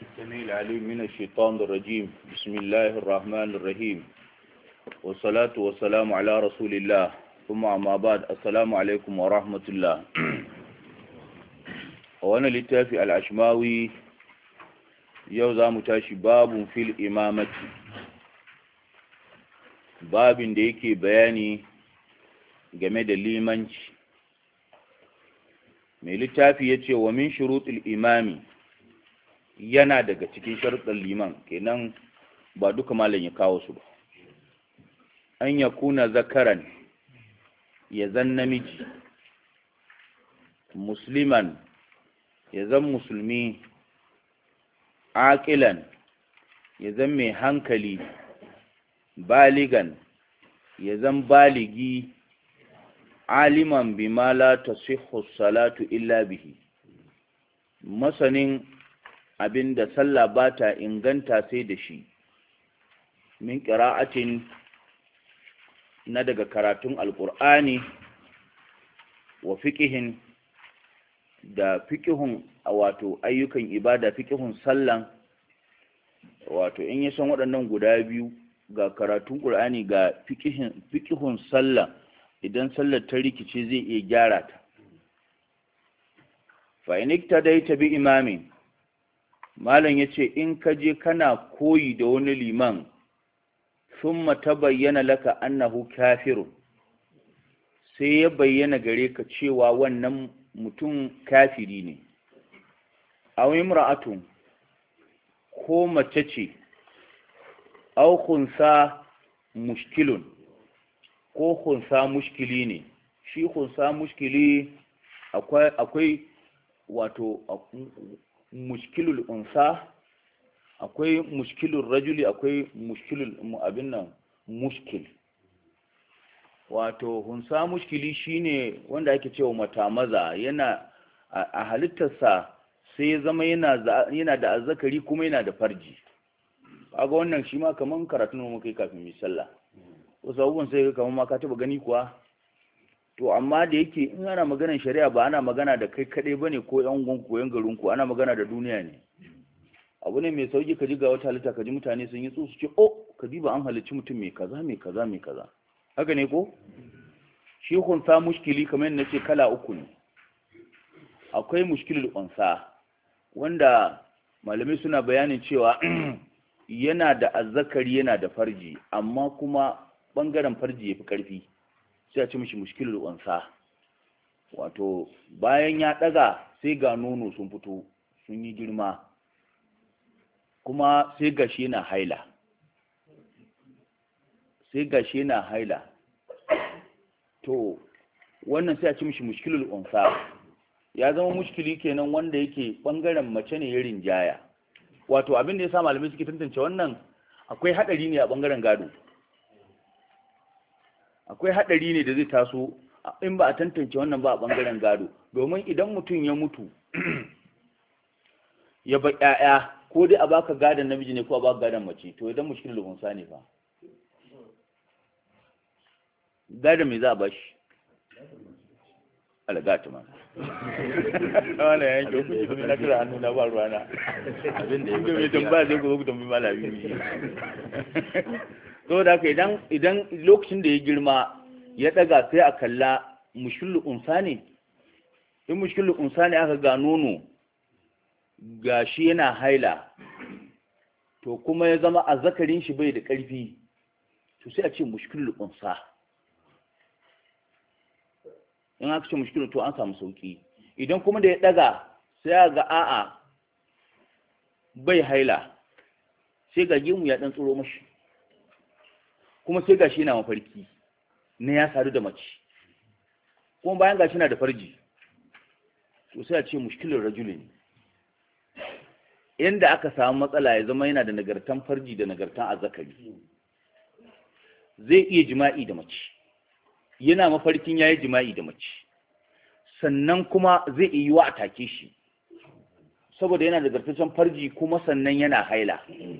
السميع العليم من الشيطان الرجيم بسم الله الرحمن الرحيم والصلاة والسلام على رسول الله ثم أما بعد السلام عليكم ورحمة الله وانا لتافي العشماوي يوزا متاشي باب في الإمامة باب ديكي بياني game da limanci mai littafi ya ce wa min shuruɗul imami yana daga cikin sharuɗin liman kenan ba duka malam ya kawo su ba an ya kuna zakaran ya zan namiji musliman ya zan musulmi aqilan ya zan mai hankali baligan ya zan baligi aliman bima la tasihhu salatu illa bihi masanin abinda sallah bata inganta sai da shi min qira'atin na daga karatun alqur'ani wa fiqhin da fiqhun wato ayyukan ibada fiqhun sallan wato in ya san waɗannan guda biyu ga karatun qur'ani ga fiqhun sallah idan sallar ta rikice zai iya gyara ta fa in iktadaita bi imamin malam yace in ka je kana koyi da wani liman thumma tabayyana laka annahu kafirun sai ya bayyana gare ka cewa wannan mutum kafiri ne aw imra'atun ko mace ce aw khunsa mushkilun ko khunsa mushkili ne shi khunsa mushkili akwai wato mushkilul unsa akwai mushkilul rajuli akwai mushkilul abin nan mushkil wato khunsa mushkili shine wanda ake cewa matamaza yana a halittarsa sai ya zama yana da azzakari kuma yana da farji kaga wannan shi ma kaman karatun mu kai kafin mu sallah wasu abubuwan sai kamar ma ka taba gani kuwa to amma da yake in ana maganar shari'a ba ana magana da kai kadai bane ko yan gun ko yan garin ku ana magana da duniya ne abu ne mai sauki ka ji ga wata halitta ka ji mutane sun yi su ce oh ka diba an halicci mutum mai kaza mai kaza mai kaza haka ne ko shi kunsa mushkili kamar yadda nace kala uku ne akwai mushkilul unsa wanda malamai suna bayanin cewa yana da azzakari yana da farji amma kuma bangaren farji yafi karfi sai a ce mishi mushkilul unsa wato bayan ya daga sai ga nono sun fito sun yi girma kuma sai gashi yana haila to wannan sai a ce mishi mushkilul unsa ya zama mushkili kenan wanda yake bangaren mace ne ya rinjaya wato abin da ya sa malamai suke tantance wannan akwai hadari ne a bangaren gado akwai hadari ne da zai taso in ba a tantance wannan ba a bangaren gado domin idan mutum ya mutu ya ba ƴaƴa ko dai a baka gadon namiji ne ko a baka gadon mace to idan mushkilul unsa ne fa gadon me za a bashi algata ma wala yanke hukunci kuma na kira hannu na ba ruwana abin da ya mai tambaya zai ku tambayi malami saboda haka idan lokacin da ya girma ya daga sai a kalla mushkilul unsa ne in mushkilul unsa ne aka ga nono gashi yana haila to kuma ya zama azzakarin shi bai da karfi to sai a ce mushkilul unsa in aka ce mushkilul to an samu sauki idan kuma da ya daga sai a ga a'a bai haila sai ga gemu ya dan tsoro mashi kuma sai gashi yana mafarki na ya sadu da mace kuma bayan gashi yana da farji to sai a ce mushkilul rajuli ne inda aka samu matsala ya zama yana da nagartan farji da nagartan azzakari zai iya jima'i da mace yana mafarkin yayi jima'i da mace sannan kuma zai iya yiwa a take shi saboda yana da nagartaccen farji kuma sannan yana haila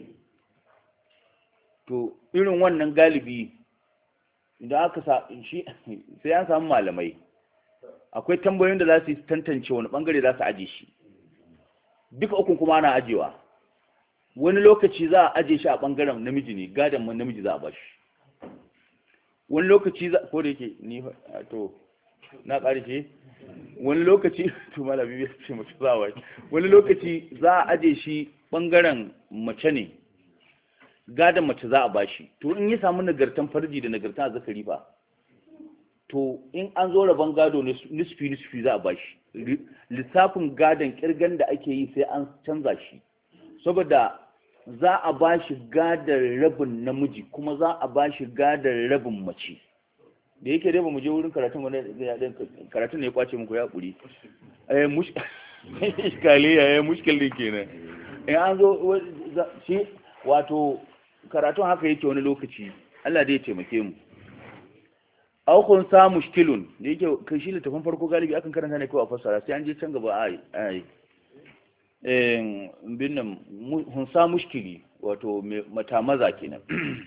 to irin wannan galibi idan aka sa shi sai an samu malamai akwai tambayoyin da za su tantance wani bangare za su aje shi duka ukun kuma ana ajewa wani lokaci za a aje shi a bangaren namiji ne, gadon man namiji za a bashi. Wani lokaci ko da yake ni to na ƙarshe wani lokaci to malami bai ce mace za a bashi, wani lokaci za a aje shi bangaren mace ne, gadon mace za a bashi. To in ya samu nagartan farji da nagartan zakari fa, to in an zo rabon gado nisfi za a bashi. Lissafin gadon kirgan da ake yi sai an canza shi, saboda za a bashi gadon rabin namiji kuma za a bashi gadon rabin mace. Da yake dai ba mu je wurin karatun wani karatun ne ya kwace muku ya kuri iskaliya mushkil din kenan. In an zo shi wato karatun haka yake wani lokaci, Allah dai ya taimake mu. Aukun sa mushkilun da yake kai shi littafin farko galibi akan karanta ne kawai a fassara, sai an je can gaba ai binnan hunsa mushkili wato mata maza kenan.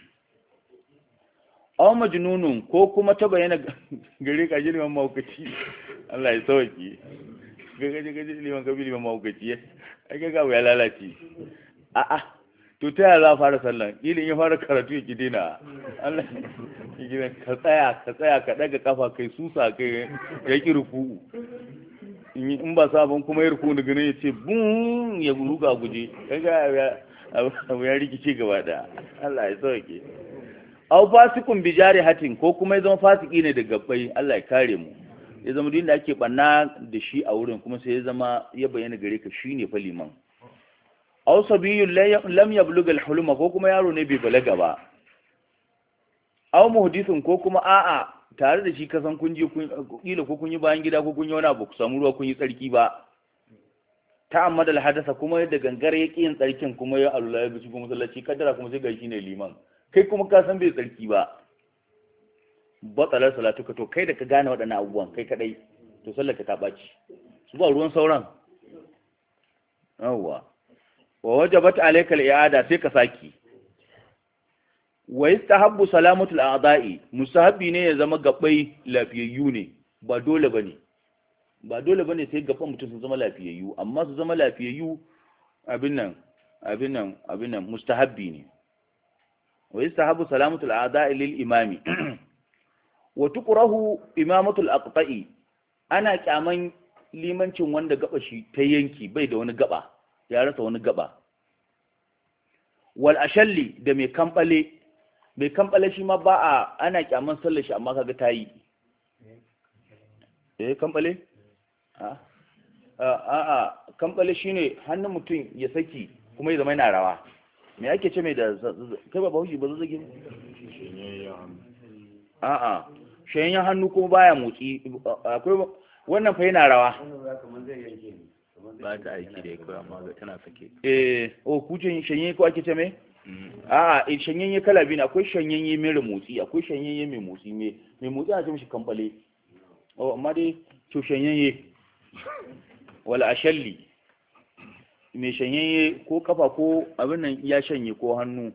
Aw majnunun ko kuma ta bayyana gare ka liman maukaci, Allah ya sauki gaje liman kabili liman maukaci ai ga ya lalace. A'a to ta yaya za a fara sallan? Ilin ya fara karatu ya ki dina, Allah ya gina ka tsaya ka daga kafa kai susa kai ya ki ruku, in ba sabon kuma ya ruku daga nan ya ce bun ya ruga guje, kaga abu ya rikice gaba da. Allah ya sauke. Au fasikun bijari hatin ko kuma ya zama fasiki ne da gabbai, Allah ya kare mu. Ya zama duk da ake banna da shi a wurin kuma sai ya zama ya bayyana gare ka shine fa liman. Aw sabiyyun lam yablugh al-huluma ko kuma yaro ne bai balaga ba. Aw muhdithun ko kuma a'a tare da shi kasan kun je kila ko kun yi bayan gida ko kun yi wani abu ku samu ruwa kun yi tsarki ba. Ta'ammada al-hadasa kuma yadda gangar yake yin tsarkin kuma ya Allah ya bici kuma masallaci kaddara kuma sai ga shi ne liman. Kai kuma ka san bai tsarki ba. Batsalar salatuka, to kai da ka gane waɗannan abubuwan kai kadai to sallar ka ta baci. Su ba ruwan sauran. Yawwa. Wa wajabat alayka al-i'ada sai ka saki. Wa yastahabbu salamatul a'da'i, musahabi ne ya zama gabbai lafiyayyu ne, ba dole bane sai gaban mutum su zama lafiyayyu, amma su zama lafiyayyu abin nan mustahabbi ne. Wa yastahabbu salamatul a'da'i lil imami. Wa tuqrahu imamatul aqta'i, ana kyaman limancin wanda gaba shi ta yanki bai da wani gaba, ya rasa wani gaba. Wal ashalli da mai kambale shi ma ba a ana kyaman sallar shi amma kaga tayi. Kambale? Kambale shine hannun mutum ya saki kuma ya zama yana rawa. Me ake ce mai da kai ba bahushi ba zazzage ne? Shayyan hannu kuma baya motsi. Akwai wannan fa yana rawa. Ba ta aiki da ya koya amma ga tana sake. Kucin shanye ko ake ce mai? Shanyanye kala biyu ne, akwai shanyanye mai motsi, akwai shanyanye mai motsi. Mai motsi ana ce mishi kambale. Amma dai to shanyanye wala ashalli. Mai shanyanye ko kafa ko abin nan ya shanye ko hannu.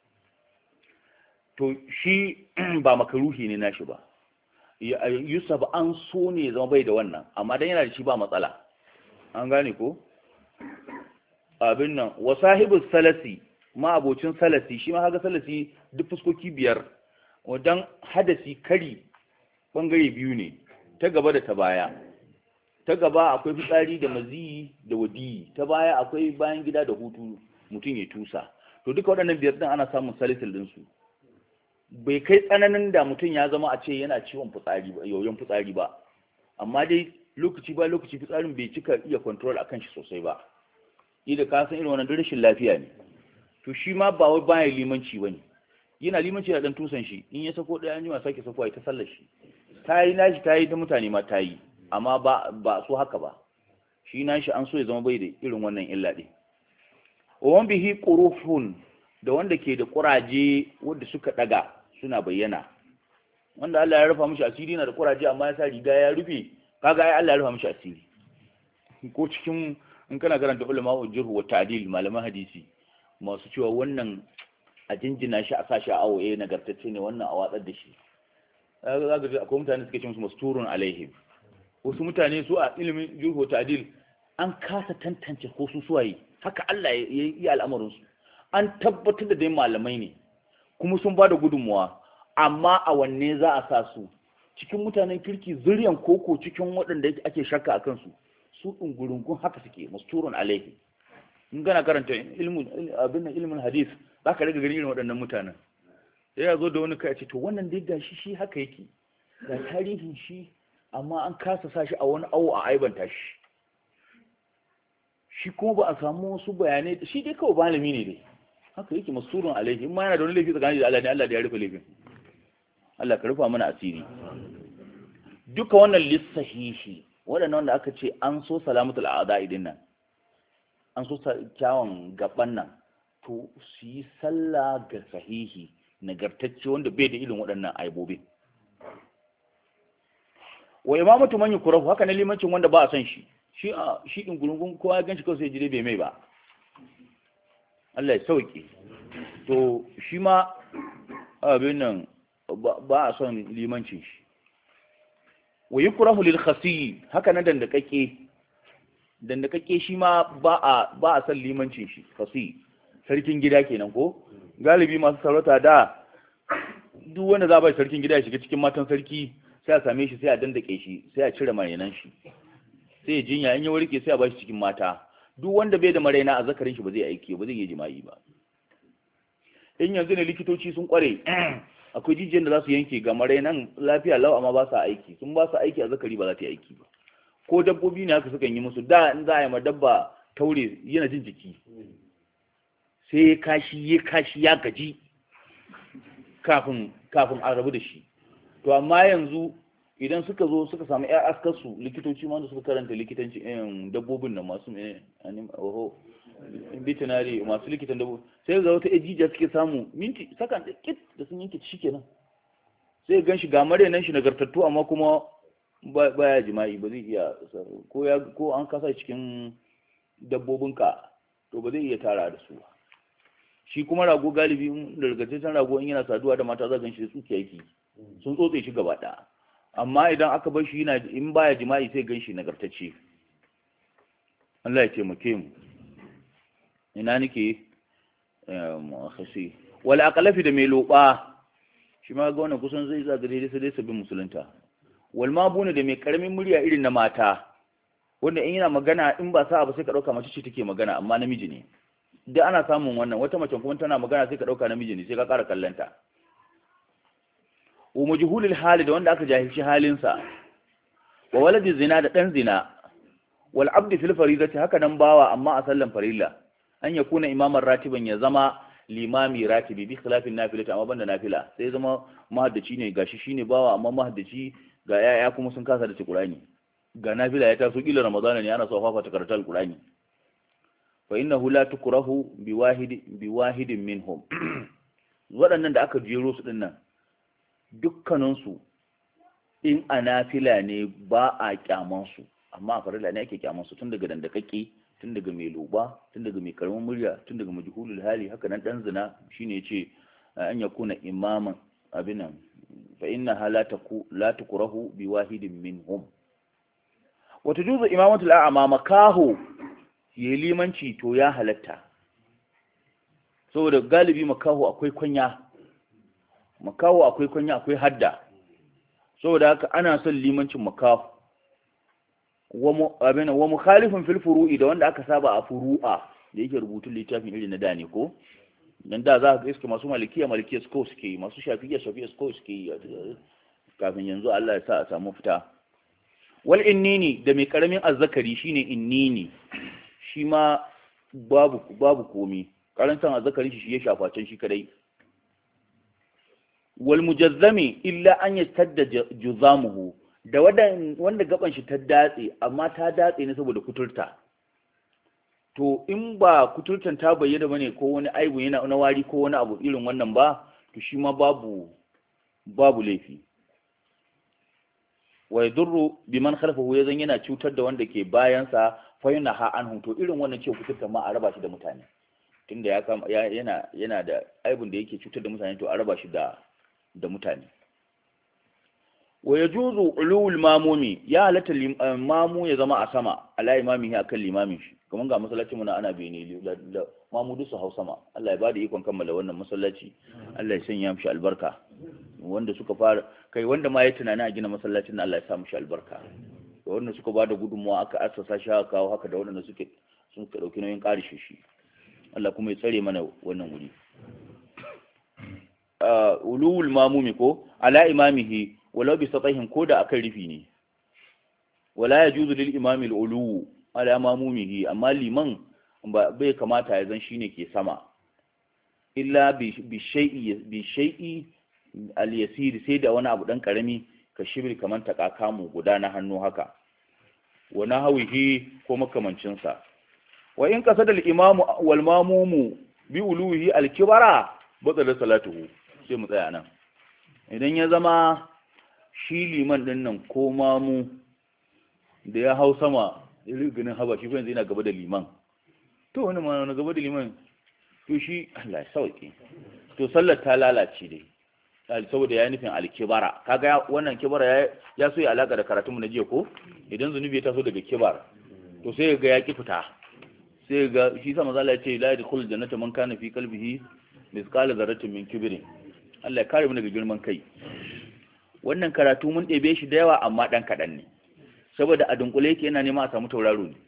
To shi ba makaruhi ne nashi ba. Yusuf an so ne zama bai da wannan, amma dan yana da shi ba matsala. An gane ko? Abin nan, wa sahibus salasi, ma abocin salasi, shi ma haka salasi duk fuskoki biyar, wadan hadasi kari bangare biyu ne, ta gaba da ta baya. Ta gaba akwai fitsari da maziyi da wadiyi, ta baya akwai bayan gida da hutu mutum ya tusa. To duka waɗannan biyar din ana samun salisil ɗinsu. Bai kai tsananin da mutum ya zama a ce yana ciwon fitsari ba, yoyon fitsari ba, amma dai lokaci ba lokaci fitsarin bai cika iya control akan shi sosai ba. Ida ka san irin wannan rashin lafiya ne. To shi ma ba wai baya limanci bane. Yana limanci da dan tusan shi, in ya sako daya an jima sake sako ai ta sallar shi. Tayi nashi tayi da mutane ma tayi, amma ba so haka ba. Shi nashi an so ya zama bai da irin wannan illa din. Wa bihi qurufun, da wanda ke da kuraje wanda suka daga suna bayyana, wanda Allah ya rufa mishi asiri na da kuraje amma ya sa riga ya rufe, kaga ai Allah ya rufa mishi asiri. Ko cikin in kana karanta ulama ujur wa ta'dil malaman hadisi masu cewa wannan a jinjina shi a sashi a awo nagartacce ne, wannan a watsar da shi. Zaka ga akwai mutane suke cewa masturun alaihim. Wasu mutane su a ilimin jurhu wa ta'dil an kasa tantance ko su suwaye, haka Allah ya yi al'amarin su. an tabbatar da dai malamai ne kuma sun ba da gudunmuwa, amma a wanne za a sa su, cikin mutanen kirki zuriyan koko cikin waɗanda ake shakka a kansu, su ɗungurungun haka suke masturun alaihi. in gana karanta ilimin hadis za ka daga gani irin waɗannan mutanen, sai ya zo da wani kai ce to wannan dai gashi shi haka yake ga tarihin shi, amma an kasa sa shi a wani awo a aibanta shi kuma ba a samu wasu bayanai, shi dai kawai malami ne dai haka yake masurun alaihi. in ma yana da wani laifi tsakanin da Allah ne, Allah da ya rufe laifin. Allah ka rufa mana asiri. Duka wannan lissahihi waɗannan wanda aka ce an so salamatul a'da'i din nan, an so kyawun gaban nan, to su yi sallah ga sahihi nagartacce wanda bai da irin waɗannan aibobi. Wa imamatu man yukrahu, haka ne limancin wanda ba a san shi shi din gurungun kowa ya ganshi kawai sai jire bai mai ba, Allah ya sauke. To shi ma abin nan ba a son limancin shi. Wa yukrahu lil khasi, haka nan dandakake shi ma ba a son limancin shi. Khasi sarkin gida kenan ko galibi masu sarauta da duk wanda za ba sarkin gida ya shiga cikin matan sarki sai a same shi sai a dandake shi sai a cire marainan shi sai ya jinya, in ya warke sai a ba shi cikin mata. duk wanda bai da maraina a zakarin shi ba zai aiki ba zai yi jima'i ba. in yanzu ne likitoci sun kware akwai jijiyar da za su yanke ga marainan lafiya lau amma ba sa aiki, sun ba su aiki a zakari ba za ta yi aiki ba. ko dabbobi ne haka sukan yi musu, da in za a yi ma dabba taure yana jin jiki sai ya kashi ya gaji kafin a rabu da shi. to amma yanzu idan suka zo suka samu ƴar askarsu, likitoci ma da suka karanta likitanci dabbobin nan masu veterinary masu likitan dabbobi, sai ga wata ejijiya suke samu minti sakan da kit da sun yanke shi kenan, sai gan shi ga nan shi nagartattu amma kuma baya jima'i, ba zai iya ko an kasa cikin dabbobinka to ba zai iya tara da su ba. shi kuma rago galibi da rigartaccen rago in yana saduwa da mata za gan shi da tsuke yake, sun tsotse shi gaba ɗaya. amma idan aka bar shi in baya jima'i sai gan shi nagartacce. Allah ya taimake mu. ina nake khasi wal aqlafi da mai loba, shi ma ga wannan kusan zai zaga dai sai sabbin musulunta. wal mabuna da mai karamin murya irin na mata, wanda in yana magana in ba sa'a ba sai ka dauka mace ce take magana amma namiji ne. da ana samun wannan, wata mace kuma tana magana sai ka dauka namiji ne sai ka ƙara kallanta. wa majhulul hali da wanda aka jahilci halinsa. wa waladi zina da dan zina. wal abdi fil faridati, haka nan bawa amma a sallan farilla. an yakuna imaman ratiban, ya zama limami ratibi bi khilafin nafilati, amma banda nafila. sai zama mahaddaci ne, gashi shine bawa amma mahaddaci, ga yaya kuma sun kasa da Qur'ani, ga nafila ya taso kila ramadana ne ana so fafa ta karanta Qur'ani. fa innahu la tukrahu bi wahidin minhum. waɗannan da aka jero su dinnan dukkaninsu in a nafila ne ba a kyamansu, amma a farilla ne ake kyamansu, tun daga dandakakke, tun daga mai loba, tun daga mai karamin murya, tun daga majhulul hali, haka nan dan zina. shine yace an yakuna imaman abinan fa innaha la tukrahu bi wahidin minhum. wa tajuzu imamatul a'ma, makaho yayi limanci to ya halatta, saboda galibi makaho akwai kunya, akwai hadda, saboda haka ana son limancin makaho. wa mukhalifin fil furu'i, da wanda aka saba a furu'a, da yake rubutun littafin irin na da ne ko dan da za ka iske masu malikiya ko suke yi, masu shafi'iyya ko suke yi, kafin yanzu Allah ya sa a samu fita. wal innini da mai karamin azzakari shine innini, shi ma babu komi, karantan azzakarin shi ya shafa can shi kadai. wal mujazzami illa an yastadda juzamuhu, da wanda gaban shi ta datse, amma ta datse ne saboda kuturta. to in ba kuturtan ta bayyana bane ko wani aibu yana na wari ko wani abu irin wannan ba, to shi ma babu laifi. wa yadurru biman khalfahu, yazan yana cutar da wanda ke bayansa, fa yana ha anhu, to irin wannan ce kuturta ma a raba shi da mutane, tunda yana da aibun da yake cutar da mutane, to a raba shi da mutane. wa yajuzu ulul mamumi, ya halatta mamu ya zama a sama ala imamihi akan limamin shi, kamar ga masallacin mu na ana bene da mamudu su hau sama. Allah ya bada ikon kammala wannan masallaci, Allah ya sanya mishi albarka. Wanda suka fara kai wanda ma ya tunani a gina masallacin nan, Allah ya sa mishi albarka. Da wanda suka bada gudunmuwa aka assasa shi aka kawo haka, da wanda sun ka dauki nauyin karishe shi. Allah kuma ya tsare mana wannan wuri. Ulul mamumi ko ala imamihi walau bi satahin, ko da akan rufi ne. Wala yajuzu lil imami al ulu ala mamumihi, amma liman bai kamata ya zan shine ke sama, illa bi shay'i al yasir, sai da wani abu dan karami, ka shibri kaman takakamu guda na hannu haka, wa nahwihi ko makamancin sa. Wa in qasada al imamu wal mamumu bi uluhi al kibara batala salatuhu. Sai mu tsaya nan. Idan ya zama shi liman din nan ko mamu da ya hau sama irin ganin haba, shi yanzu yana gaba da liman, to wani ma wani gaba da liman, to shi Allah ya sauke, to sallar ta lalace dai, saboda ya nufin alkibara. Kaga wannan kibara ya so ya alaka da karatunmu na jiya ko, idan zunubi ya taso daga kibar, to sai ga ya ki fita, sai ga shi sa manzo Allah ya ce la yadkhul jannata man kana fi qalbihi mithqala dharratin min kibrin. Allah ya kare mu daga girman kai. Wannan karatu mun ɗebe shi da yawa, amma dan kaɗan ne, saboda a dunkule yake yana nema a samu tauraro ne.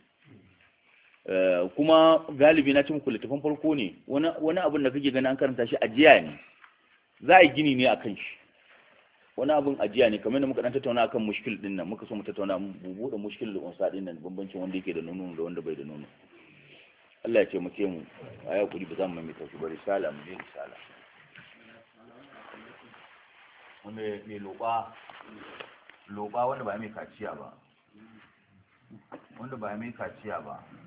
Kuma galibi na ci muku littafin farko ne, wani abin da kake gani an karanta shi ajiya ne, za a yi gini ne a kan shi. Wani abin ajiya ne, kamar da muka dan tattauna akan mushkil din nan, muka so mu tattauna mu buɗe mushkil da unsa din nan, bambancin wanda yake da nono da wanda bai da nono. Allah ya ce mu a yau kuri ba za mu mai tafi ba. Risala mu je risala. Wanda mai loba wanda ba mai kaciya ba,